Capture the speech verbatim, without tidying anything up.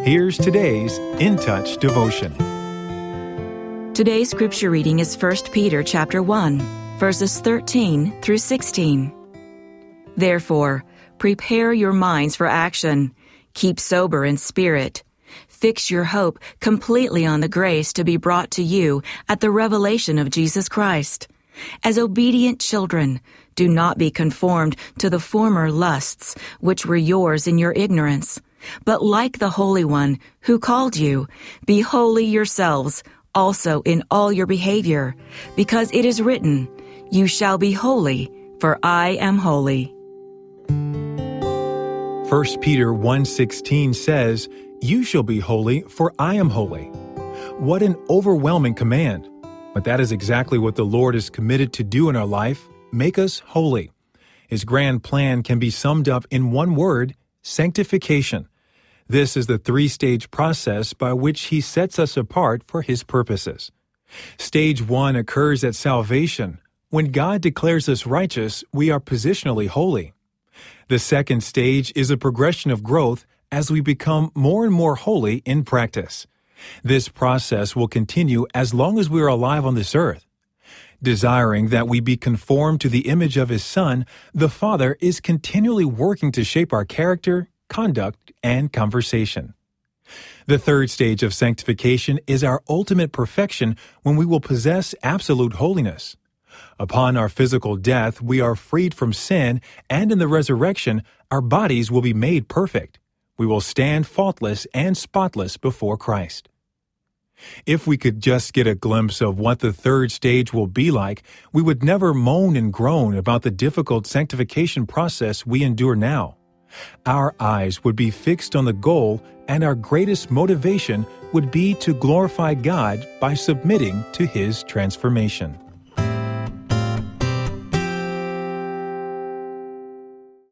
Here's today's In Touch devotion. Today's scripture reading is First Peter chapter one, verses thirteen through sixteen. Therefore, prepare your minds for action. Keep sober in spirit. Fix your hope completely on the grace to be brought to you at the revelation of Jesus Christ. As obedient children, do not be conformed to the former lusts which were yours in your ignorance, but like the Holy One who called you, be holy yourselves also in all your behavior, because it is written, "You shall be holy, for I am holy." First Peter one sixteen says, "You shall be holy, for I am holy." What an overwhelming command. But that is exactly what the Lord is committed to do in our life, make us holy. His grand plan can be summed up in one word, sanctification. This is the three-stage process by which He sets us apart for His purposes. Stage one occurs at salvation. When God declares us righteous, we are positionally holy. The second stage is a progression of growth as we become more and more holy in practice. This process will continue as long as we are alive on this earth. Desiring that we be conformed to the image of His Son, the Father is continually working to shape our character, conduct, and conversation. The third stage of sanctification is our ultimate perfection when we will possess absolute holiness. Upon our physical death, we are freed from sin, and in the resurrection, our bodies will be made perfect. We will stand faultless and spotless before Christ. If we could just get a glimpse of what the third stage will be like, we would never moan and groan about the difficult sanctification process we endure now. Our eyes would be fixed on the goal, and our greatest motivation would be to glorify God by submitting to His transformation.